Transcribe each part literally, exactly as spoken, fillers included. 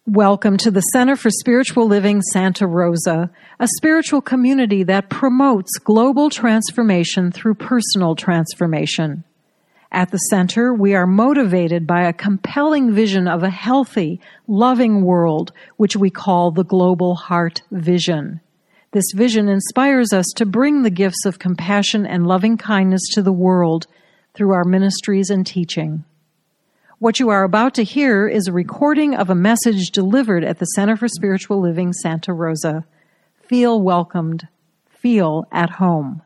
Welcome to the Center for Spiritual Living Santa Rosa, a spiritual community that promotes global transformation through personal transformation. At the center, we are motivated by a compelling vision of a healthy, loving world, which we call the Global Heart Vision. This vision inspires us to bring the gifts of compassion and loving kindness to the world through our ministries and teaching. What you are about to hear is a recording of a message delivered at the Center for Spiritual Living Santa Rosa. Feel welcomed. Feel at home.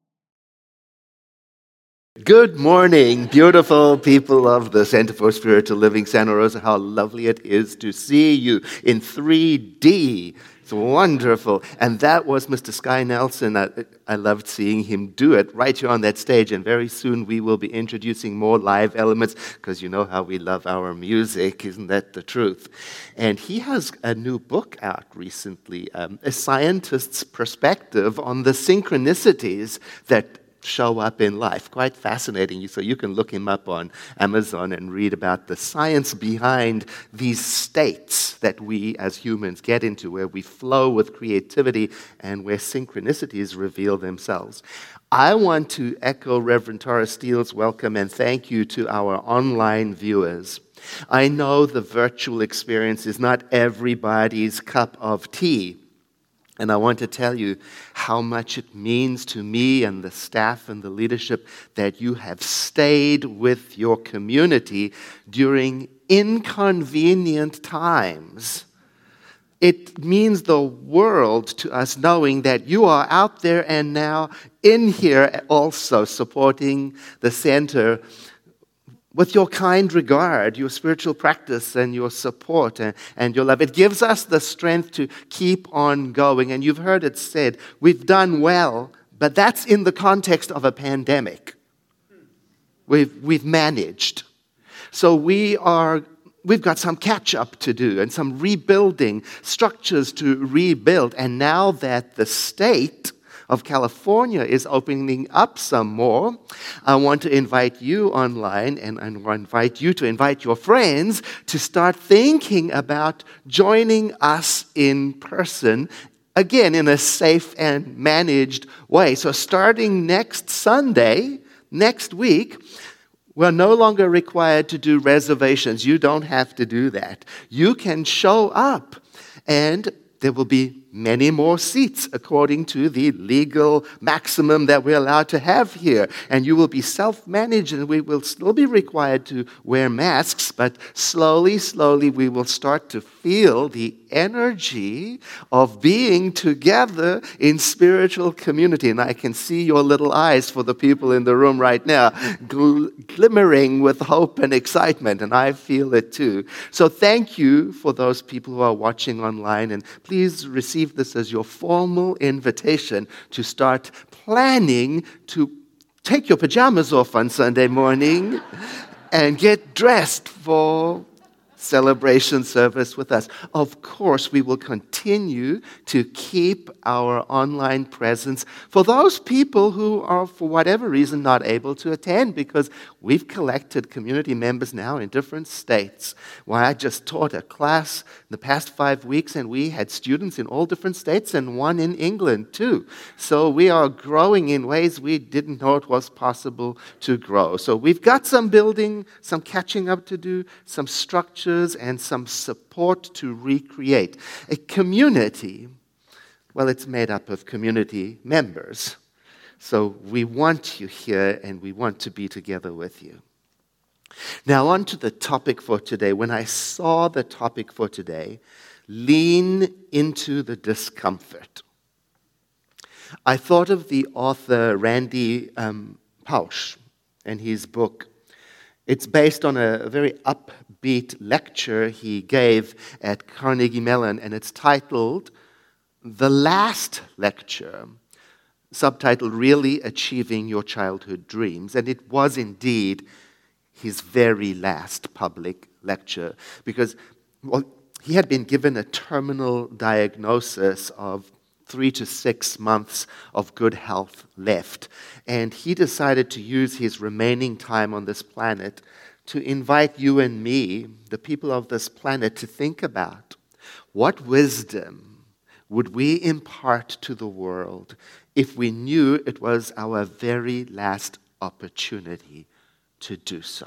Good morning, beautiful people of the Center for Spiritual Living Santa Rosa. How lovely it is to see you in three D. It's wonderful. And that was Mister Sky Nelson. I, I loved seeing him do it right here on that stage. And very soon we will be introducing more live elements because you know how we love our music. Isn't that the truth? And he has a new book out recently, um, A Scientist's Perspective on the Synchronicities that show up in life. Quite fascinating. So you can look him up on Amazon and read about the science behind these states that we as humans get into, where we flow with creativity and where synchronicities reveal themselves. I want to echo Reverend Tara Steele's welcome and thank you to our online viewers. I know the virtual experience is not everybody's cup of tea. And I want to tell you how much it means to me and the staff and the leadership that you have stayed with your community during inconvenient times. It means the world to us knowing that you are out there and now in here also supporting the center with your kind regard, your spiritual practice, and your support and, and your love. It gives us the strength to keep on going. And you've heard it said, we've done well, but that's in the context of a pandemic. We've, we've managed. So we are, we've got some catch-up to do and some rebuilding, structures to rebuild. And now that the state of California is opening up some more, I want to invite you online and I invite you to invite your friends to start thinking about joining us in person, again, in a safe and managed way. So starting next Sunday, next week, we're no longer required to do reservations. You don't have to do that. You can show up and there will be many more seats according to the legal maximum that we're allowed to have here. And you will be self-managed and we will still be required to wear masks, but slowly, slowly we will start to feel the energy of being together in spiritual community. And I can see your little eyes for the people in the room right now, gl- glimmering with hope and excitement, and I feel it too. So thank you for those people who are watching online, and please receive this as your formal invitation to start planning to take your pajamas off on Sunday morning and get dressed for celebration service with us. Of course, we will continue to keep our online presence for those people who are, for whatever reason, not able to attend, because we've collected community members now in different states. Well, I just taught a class in the past five weeks, and we had students in all different states and one in England, too. So we are growing in ways we didn't know it was possible to grow. So we've got some building, some catching up to do, some structure, and some support to recreate. A community, well, it's made up of community members. So we want you here and we want to be together with you. Now on to the topic for today. When I saw the topic for today, lean into the discomfort, I thought of the author Randy um, Pausch and his book. It's based on a very upbeat lecture he gave at Carnegie Mellon, and it's titled The Last Lecture, subtitled Really Achieving Your Childhood Dreams. And it was indeed his very last public lecture because, well, he had been given a terminal diagnosis of three to six months of good health left. And he decided to use his remaining time on this planet to invite you and me, the people of this planet, to think about what wisdom would we impart to the world if we knew it was our very last opportunity to do so.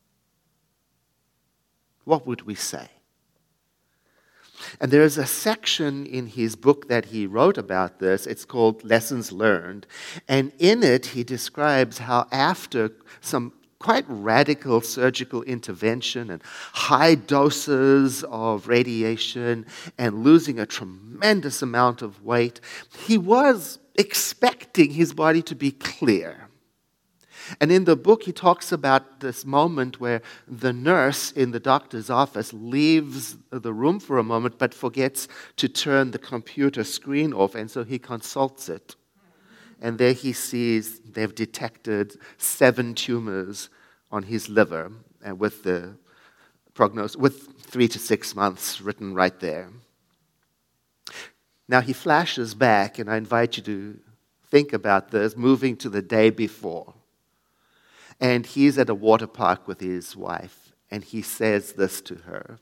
What would we say? And there is a section in his book that he wrote about this. It's called Lessons Learned. And in it, he describes how after some quite radical surgical intervention and high doses of radiation and losing a tremendous amount of weight, he was expecting his body to be clear. And in the book, he talks about this moment where the nurse in the doctor's office leaves the room for a moment but forgets to turn the computer screen off, and so he consults it. And there he sees they've detected seven tumors on his liver, and with the prognosis, with three to six months written right there. Now he flashes back, and I invite you to think about this, moving to the day before. And he's at a water park with his wife, and he says this to her: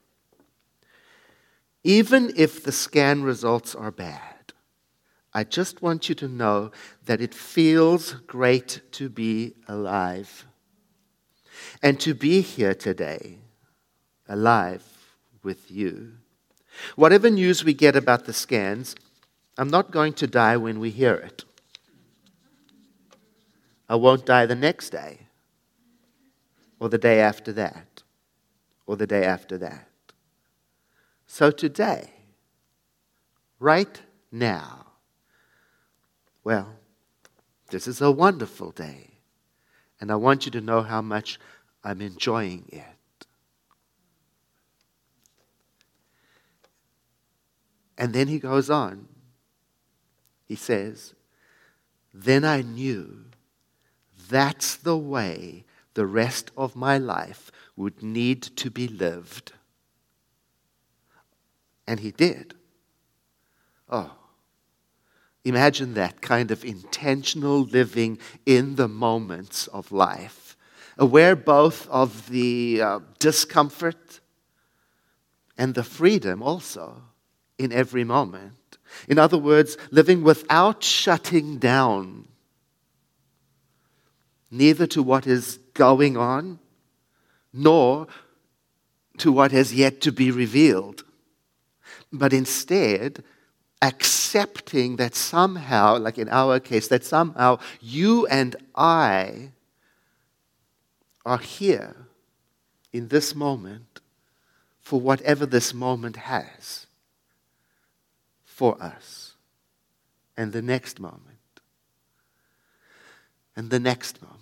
"Even if the scan results are bad, I just want you to know that it feels great to be alive. And to be here today, alive with you. Whatever news we get about the scans, I'm not going to die when we hear it. I won't die the next day, or the day after that, or the day after that. So today, right now, well, this is a wonderful day, and I want you to know how much I'm enjoying it." And then he goes on. He says, "Then I knew that's the way the rest of my life would need to be lived." And he did. Oh, imagine that kind of intentional living in the moments of life, aware both of the uh, discomfort and the freedom also in every moment. In other words, living without shutting down, neither to what is going on, nor to what has yet to be revealed, but instead accepting that somehow, like in our case, that somehow you and I are here in this moment for whatever this moment has for us, and the next moment, and the next moment.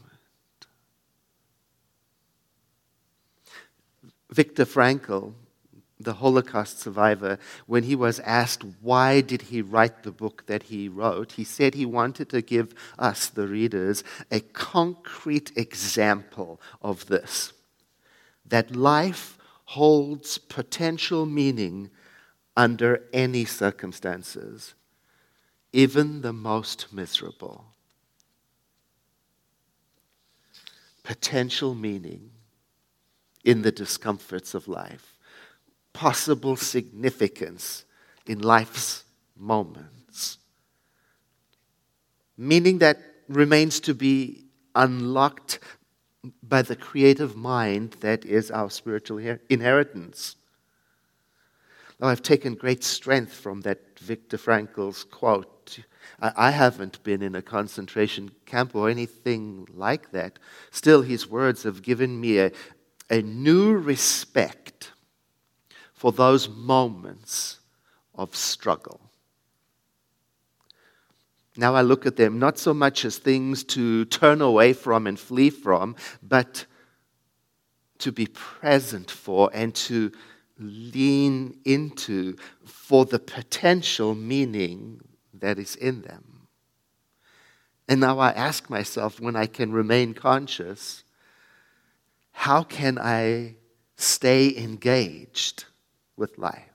Viktor Frankl, the Holocaust survivor, when he was asked why did he write the book that he wrote, he said he wanted to give us, the readers, a concrete example of this, that life holds potential meaning under any circumstances, even the most miserable. Potential meaning in the discomforts of life. Possible significance in life's moments. Meaning that remains to be unlocked by the creative mind that is our spiritual inheritance. Now, I've taken great strength from that Viktor Frankl's quote. I haven't been in a concentration camp or anything like that. Still, his words have given me a, a new respect for those moments of struggle. Now I look at them not so much as things to turn away from and flee from, but to be present for and to lean into for the potential meaning that is in them. And now I ask myself, when I can remain conscious, how can I stay engaged with life?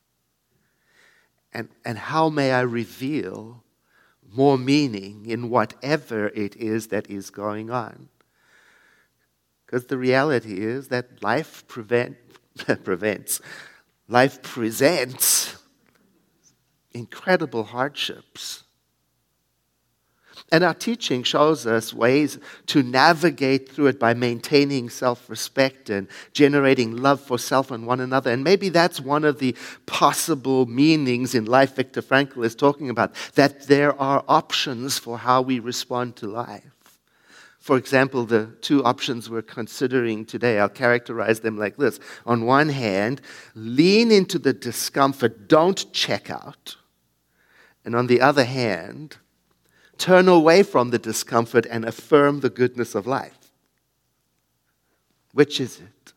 And, and how may I reveal more meaning in whatever it is that is going on? Because the reality is that life prevent, prevents, life presents incredible hardships. And our teaching shows us ways to navigate through it by maintaining self-respect and generating love for self and one another. And maybe that's one of the possible meanings in life Viktor Frankl is talking about, that there are options for how we respond to life. For example, the two options we're considering today, I'll characterize them like this. On one hand, lean into the discomfort, don't check out. And on the other hand, turn away from the discomfort and affirm the goodness of life. Which is it?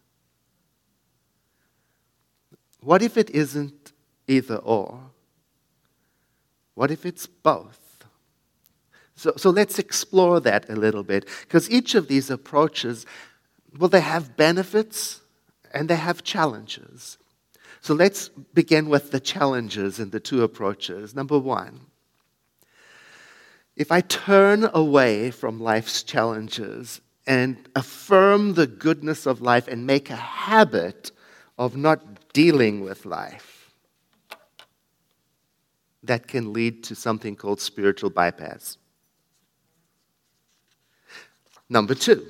What if it isn't either or? What if it's both? So, so let's explore that a little bit, because each of these approaches, well, they have benefits and they have challenges. So let's begin with the challenges in the two approaches. Number one, if I turn away from life's challenges and affirm the goodness of life and make a habit of not dealing with life, that can lead to something called spiritual bypass. Number two,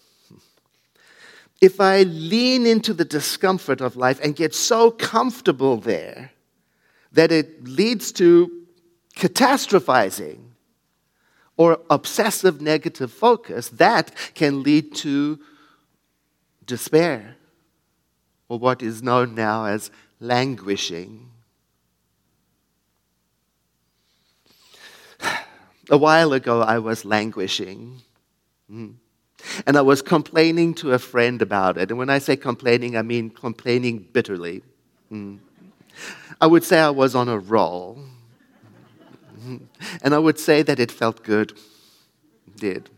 if I lean into the discomfort of life and get so comfortable there that it leads to catastrophizing or obsessive negative focus, that can lead to despair, or what is known now as languishing. A while ago, I was languishing. Mm. And I was complaining to a friend about it. And when I say complaining, I mean complaining bitterly. Mm. I would say I was on a roll. Mm. And I would say that it felt good. It did.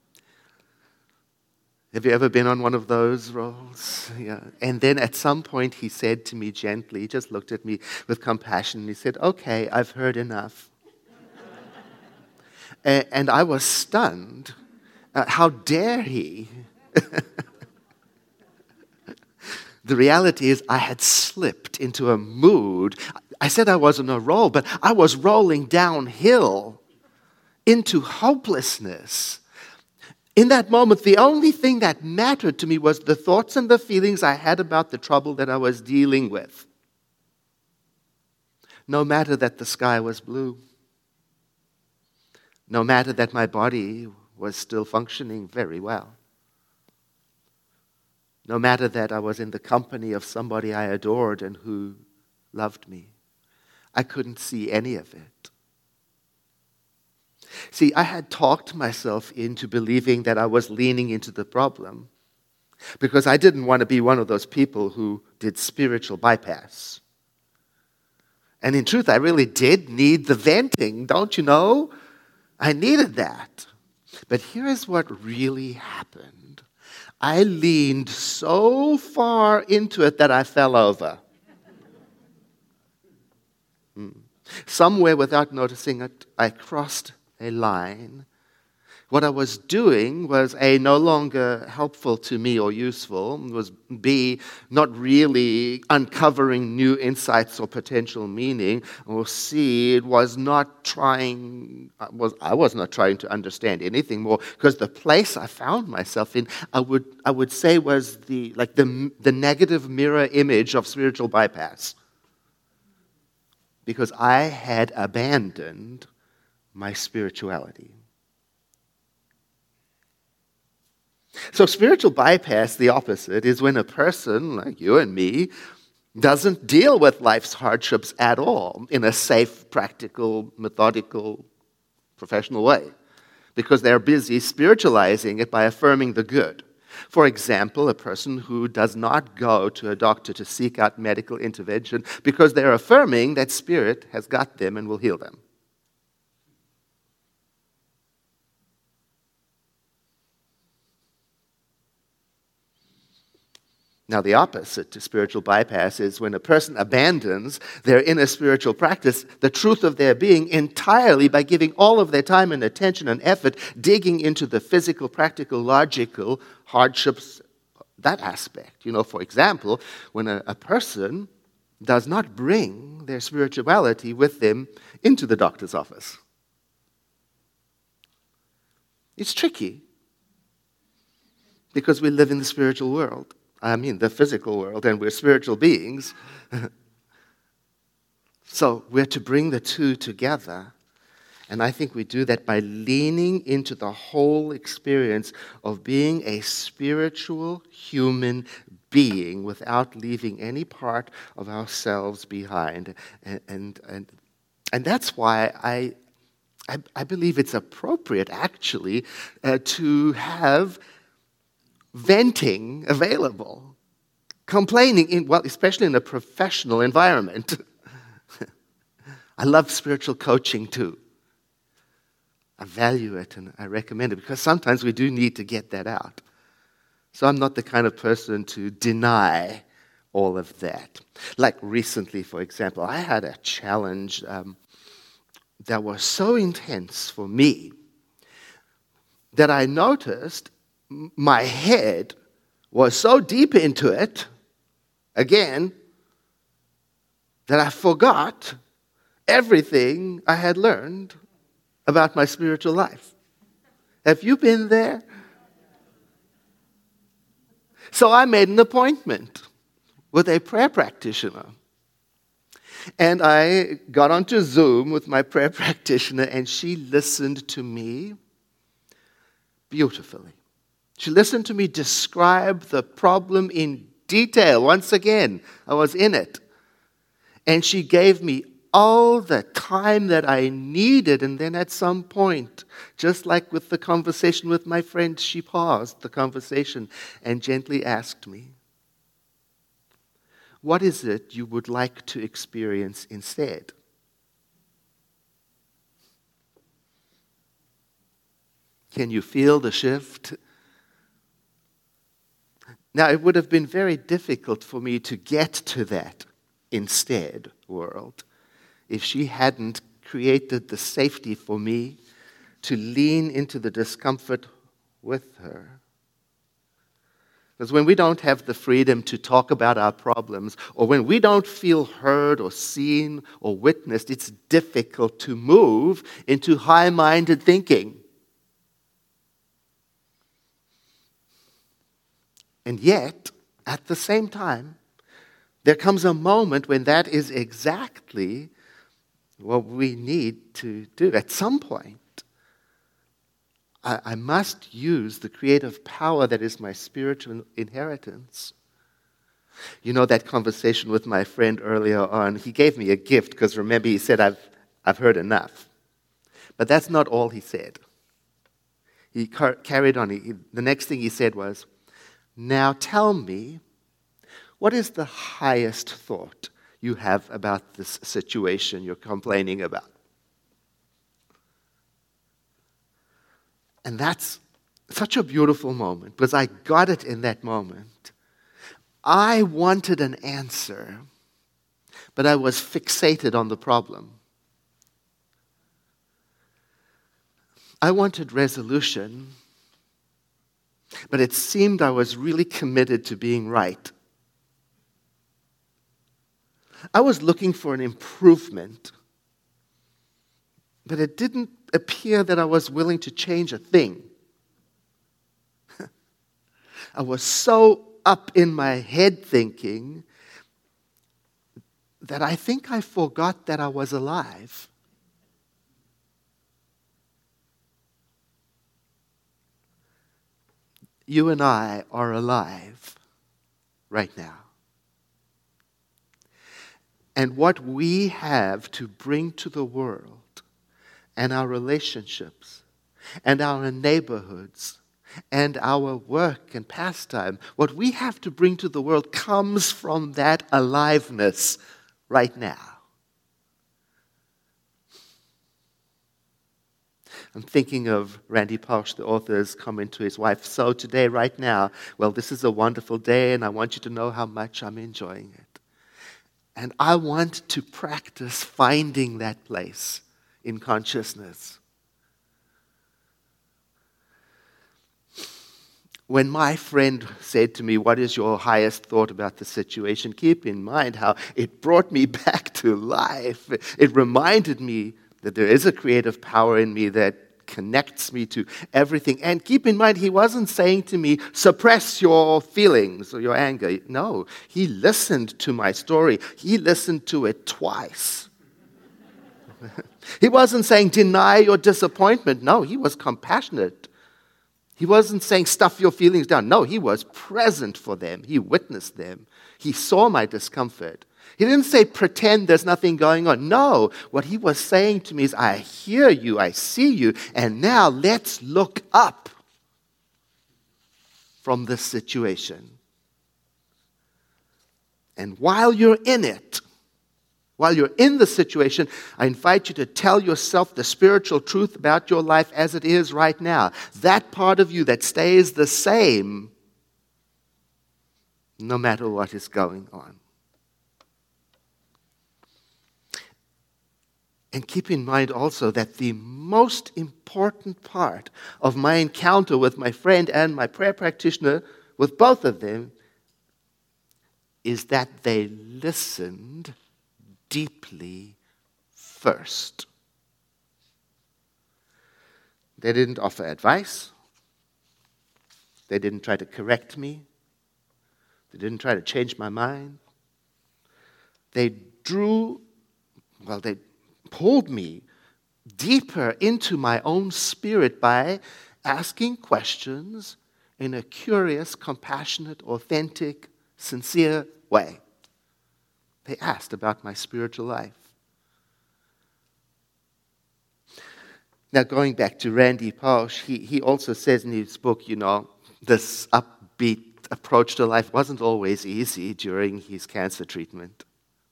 Have you ever been on one of those rolls? Yeah. And then at some point he said to me gently, he just looked at me with compassion, and he said, "Okay, I've heard enough." and, and I was stunned. Uh, how dare he? The reality is I had slipped into a mood. I said I was on a roll, but I was rolling downhill into hopelessness. In that moment, the only thing that mattered to me was the thoughts and the feelings I had about the trouble that I was dealing with. No matter that the sky was blue. No matter that my body was still functioning very well. No matter that I was in the company of somebody I adored and who loved me. I couldn't see any of it. See, I had talked myself into believing that I was leaning into the problem because I didn't want to be one of those people who did spiritual bypass. And in truth, I really did need the venting, don't you know? I needed that. But here is what really happened. I leaned so far into it that I fell over. Hmm. Somewhere without noticing it, I crossed a line. What I was doing was A, no longer helpful to me or useful, was B, not really uncovering new insights or potential meaning, or C, it was not trying, was I was not trying to understand anything more, because the place I found myself in, I would I would say was the like the the negative mirror image of spiritual bypass. Because I had abandoned my spirituality. So spiritual bypass, the opposite, is when a person like you and me doesn't deal with life's hardships at all in a safe, practical, methodical, professional way because they're busy spiritualizing it by affirming the good. For example, a person who does not go to a doctor to seek out medical intervention because they're affirming that spirit has got them and will heal them. Now, the opposite to spiritual bypass is when a person abandons their inner spiritual practice, the truth of their being, entirely by giving all of their time and attention and effort digging into the physical, practical, logical hardships, that aspect. You know, for example, when a, a person does not bring their spirituality with them into the doctor's office. It's tricky because we live in the spiritual world. I mean, the physical world, and we're spiritual beings. So we're to bring the two together. And I think we do that by leaning into the whole experience of being a spiritual human being without leaving any part of ourselves behind. And, and, and, and that's why I, I, I believe it's appropriate, actually, uh, to have venting available, complaining, in, well, especially in a professional environment. I love spiritual coaching too. I value it and I recommend it because sometimes we do need to get that out. So I'm not the kind of person to deny all of that. Like recently, for example, I had a challenge um, that was so intense for me that I noticed my head was so deep into it, again, that I forgot everything I had learned about my spiritual life. Have you been there? So I made an appointment with a prayer practitioner. And I got onto Zoom with my prayer practitioner, and she listened to me beautifully. She listened to me describe the problem in detail. Once again, I was in it. And she gave me all the time that I needed. And then at some point, just like with the conversation with my friend, she paused the conversation and gently asked me, "What is it you would like to experience instead?" Can you feel the shift? Now, it would have been very difficult for me to get to that instead world if she hadn't created the safety for me to lean into the discomfort with her. Because when we don't have the freedom to talk about our problems, or when we don't feel heard or seen or witnessed, it's difficult to move into high-minded thinking. And yet, at the same time, there comes a moment when that is exactly what we need to do. At some point, I, I must use the creative power that is my spiritual inheritance. You know that conversation with my friend earlier on? He gave me a gift because remember he said, I've, I've heard enough. But that's not all he said. He car- carried on. He, the next thing he said was, "Now tell me, what is the highest thought you have about this situation you're complaining about?" And that's such a beautiful moment because I got it in that moment. I wanted an answer, but I was fixated on the problem. I wanted resolution, but it seemed I was really committed to being right. I was looking for an improvement, but it didn't appear that I was willing to change a thing. I was so up in my head thinking that I think I forgot that I was alive. You and I are alive right now. And what we have to bring to the world and our relationships and our neighborhoods and our work and pastime, what we have to bring to the world comes from that aliveness right now. I'm thinking of Randy Pausch, the author's comment to his wife. So today, right now, well, this is a wonderful day, and I want you to know how much I'm enjoying it. And I want to practice finding that place in consciousness. When my friend said to me, what is your highest thought about the situation? Keep in mind how it brought me back to life. It reminded me that there is a creative power in me that connects me to everything. And keep in mind, he wasn't saying to me, suppress your feelings or your anger. No, he listened to my story. He listened to it twice. He wasn't saying, deny your disappointment. No, he was compassionate. He wasn't saying, stuff your feelings down. No, he was present for them. He witnessed them. He saw my discomfort. He didn't say, pretend there's nothing going on. No, what he was saying to me is, I hear you, I see you, and now let's look up from this situation. And while you're in it, while you're in the situation, I invite you to tell yourself the spiritual truth about your life as it is right now. That part of you that stays the same no matter what is going on. And keep in mind also that the most important part of my encounter with my friend and my prayer practitioner, with both of them, is that they listened deeply first. They didn't offer advice. They didn't try to correct me. They didn't try to change my mind. They drew, well, they pulled me deeper into my own spirit by asking questions in a curious, compassionate, authentic, sincere way. They asked about my spiritual life. Now, going back to Randy Pausch, he, he also says in his book, you know, this upbeat approach to life wasn't always easy during his cancer treatment.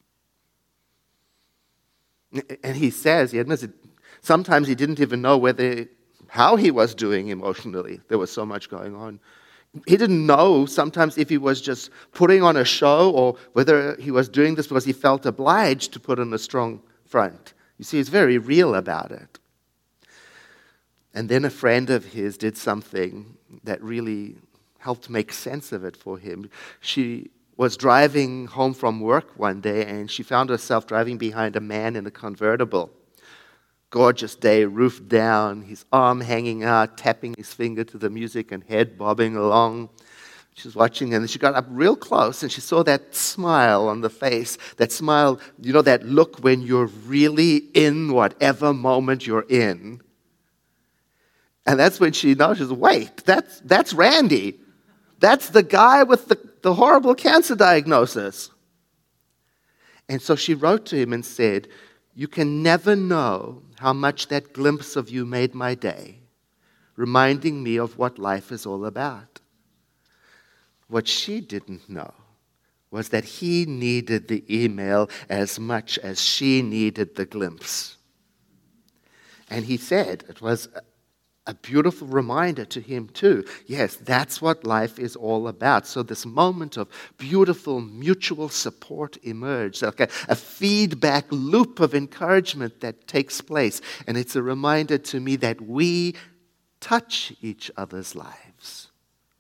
And he says, he admits it, sometimes he didn't even know whether, how he was doing emotionally. There was so much going on. He didn't know sometimes if he was just putting on a show or whether he was doing this because he felt obliged to put on a strong front. You see, he's very real about it. And then a friend of his did something that really helped make sense of it for him. She was driving home from work one day and she found herself driving behind a man in a convertible. Gorgeous day, roof down, his arm hanging out, tapping his finger to the music and head bobbing along. She was watching and she got up real close and she saw that smile on the face. That smile, you know, that look when you're really in whatever moment you're in. And that's when she noticed, wait, that's, that's Randy. That's the guy with the, the horrible cancer diagnosis. And so she wrote to him and said, you can never know how much that glimpse of you made my day, reminding me of what life is all about. What she didn't know was that he needed the email as much as she needed the glimpse. And he said it was a beautiful reminder to him too. Yes, that's what life is all about. So this moment of beautiful mutual support emerged, like a, a feedback loop of encouragement that takes place. And it's a reminder to me that we touch each other's lives.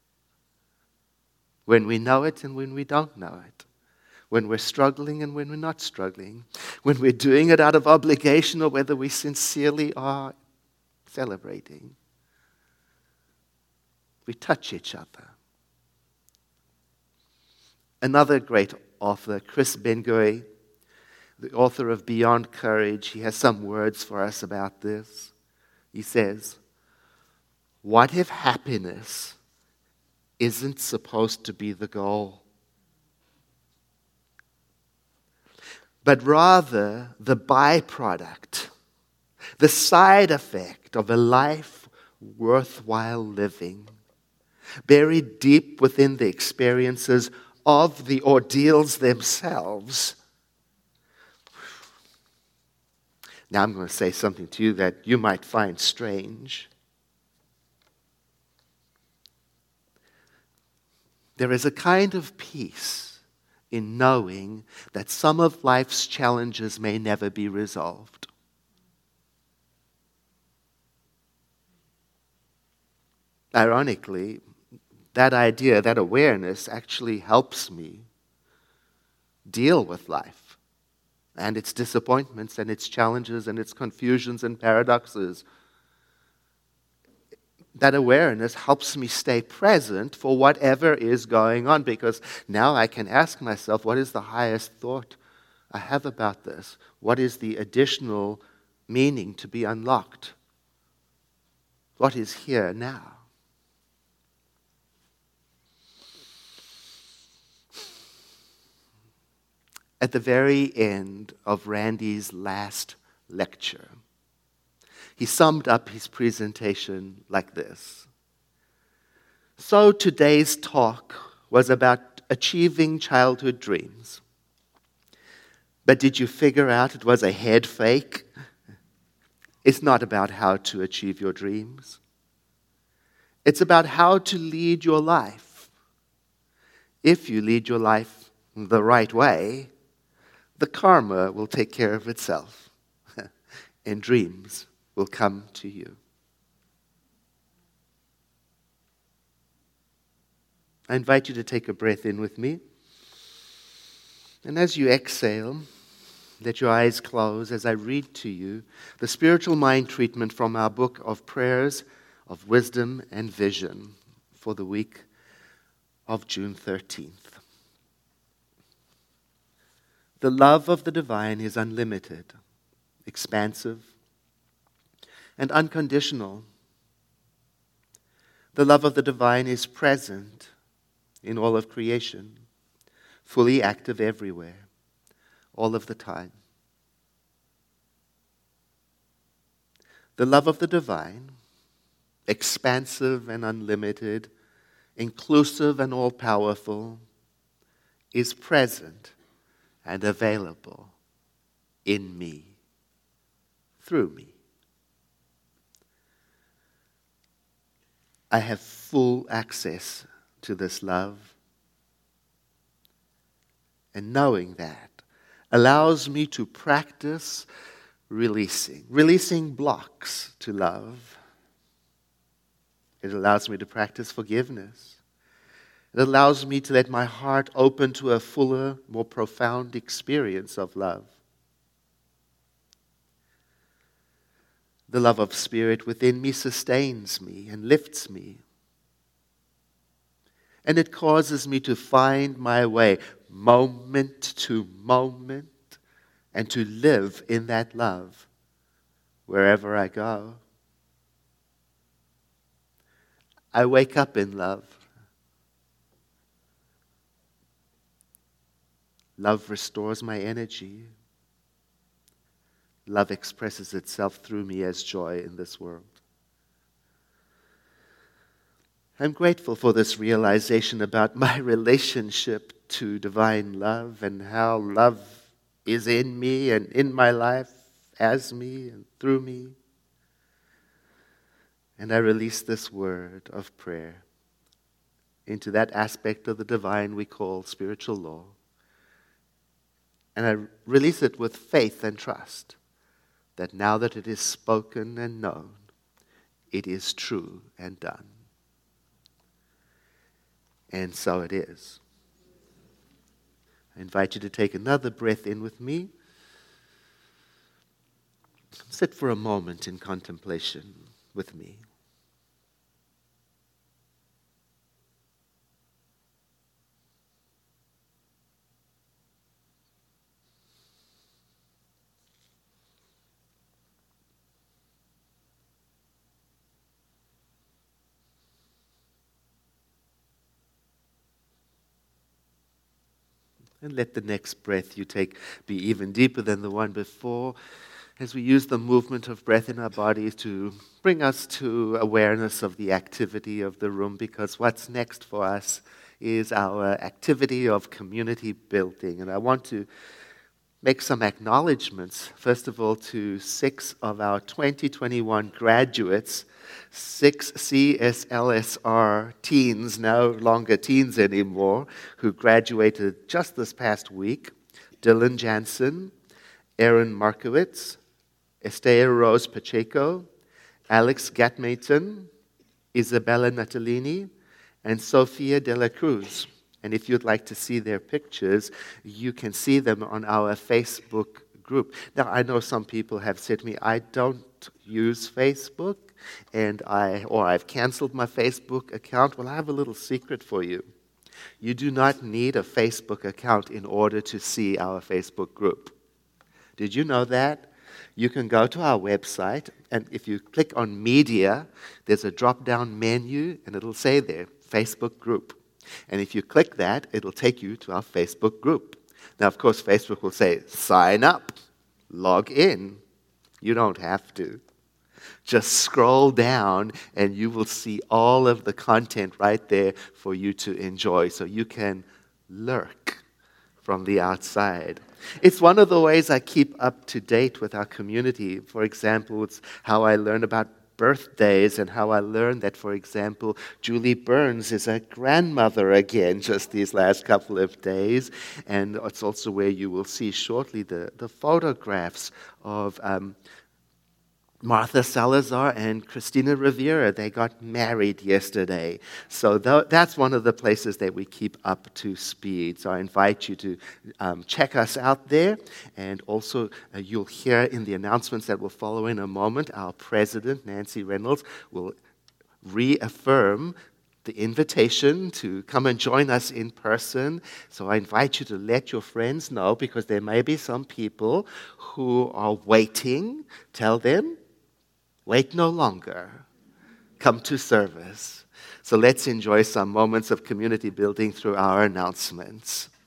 When we know it and when we don't know it. When we're struggling and when we're not struggling. When we're doing it out of obligation or whether we sincerely are celebrating. We touch each other. Another great author, Chris Ben-Guri, the author of Beyond Courage, he has some words for us about this. He says, what if happiness isn't supposed to be the goal, but rather the byproduct, the side effect of a life worthwhile living, buried deep within the experiences of the ordeals themselves? Now I'm going to say something to you that you might find strange. There is a kind of peace in knowing that some of life's challenges may never be resolved. Ironically, that idea, that awareness actually helps me deal with life and its disappointments and its challenges and its confusions and paradoxes. That awareness helps me stay present for whatever is going on, because now I can ask myself, what is the highest thought I have about this? What is the additional meaning to be unlocked? What is here now? At the very end of Randy's last lecture, he summed up his presentation like this. So today's talk was about achieving childhood dreams. But did you figure out it was a head fake? It's not about how to achieve your dreams. It's about how to lead your life. If you lead your life the right way, the karma will take care of itself, and dreams will come to you. I invite you to take a breath in with me. And as you exhale, let your eyes close as I read to you the spiritual mind treatment from our book of prayers of wisdom and vision for the week of June thirteenth. The love of the divine is unlimited, expansive, and unconditional. The love of the divine is present in all of creation, fully active everywhere, all of the time. The love of the divine, expansive and unlimited, inclusive and all-powerful, is present and available in me, through me. I have full access to this love, and knowing that allows me to practice releasing, releasing blocks to love. It allows me to practice forgiveness. It allows me to let my heart open to a fuller, more profound experience of love. The love of Spirit within me sustains me and lifts me. And it causes me to find my way moment to moment and to live in that love wherever I go. I wake up in love. Love restores my energy. Love expresses itself through me as joy in this world. I'm grateful for this realization about my relationship to divine love and how love is in me and in my life, as me and through me. And I release this word of prayer into that aspect of the divine we call spiritual law. And I release it with faith and trust that now that it is spoken and known, it is true and done. And so it is. I invite you to take another breath in with me. Sit for a moment in contemplation with me. And let the next breath you take be even deeper than the one before, as we use the movement of breath in our bodies to bring us to awareness of the activity of the room, because what's next for us is our activity of community building. And I want to make some acknowledgments. First of all, to six of our twenty twenty-one graduates, six C S L S R teens, no longer teens anymore, who graduated just this past week. Dylan Jansen, Aaron Markowitz, Esther Rose Pacheco, Alex Gatmayton, Isabella Natalini, and Sofia de la Cruz. And if you'd like to see their pictures, you can see them on our Facebook group. Now, I know some people have said to me, I don't use Facebook, and I or I've canceled my Facebook account. Well, I have a little secret for you. You do not need a Facebook account in order to see our Facebook group. Did you know that? You can go to our website, and if you click on Media, there's a drop-down menu, and it'll say there, Facebook group. And if you click that, it'll take you to our Facebook group. Now, of course, Facebook will say, sign up, log in. You don't have to. Just scroll down, and you will see all of the content right there for you to enjoy, so you can lurk from the outside. It's one of the ways I keep up to date with our community. For example, it's how I learn about birthdays and how I learned that, for example, Julie Burns is a grandmother again just these last couple of days. And it's also where you will see shortly the, the photographs of um, Martha Salazar and Christina Rivera. They got married yesterday. So th- that's one of the places that we keep up to speed. So I invite you to um, check us out there. And also, uh, you'll hear in the announcements that will follow in a moment, our president, Nancy Reynolds, will reaffirm the invitation to come and join us in person. So I invite you to let your friends know, because there may be some people who are waiting. Tell them, wait no longer. Come to service. So let's enjoy some moments of community building through our announcements.